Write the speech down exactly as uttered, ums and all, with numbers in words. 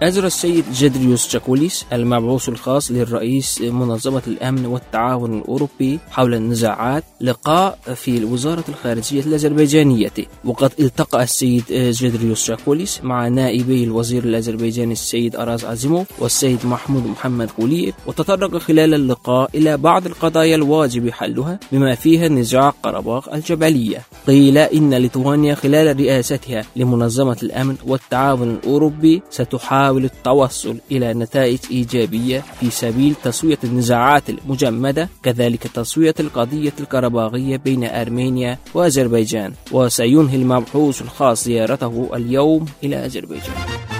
أجرى السيد جدريوس تشاكوليس المبعوث الخاص للرئيس منظمة الأمن والتعاون الأوروبي حول النزاعات لقاء في وزارة الخارجية الأذربيجانية، وقد التقى السيد جدريوس تشاكوليس مع نائبي الوزير الأذربيجاني السيد أراز عزيموف والسيد محمود محمد غولييف، وتطرق خلال اللقاء إلى بعض القضايا الواجب حلها بما فيها نزاع قرباخ الجبلية. قيل إن ليتوانيا خلال رئاستها لمنظمة الأمن والتعاون الأوروبي ستحاول التوصل إلى نتائج إيجابية في سبيل تسوية النزاعات المجمدة، كذلك تسوية القضية القرباغية بين أرمينيا وأذربيجان. وسينهي المبعوث الخاص زيارته اليوم إلى أذربيجان.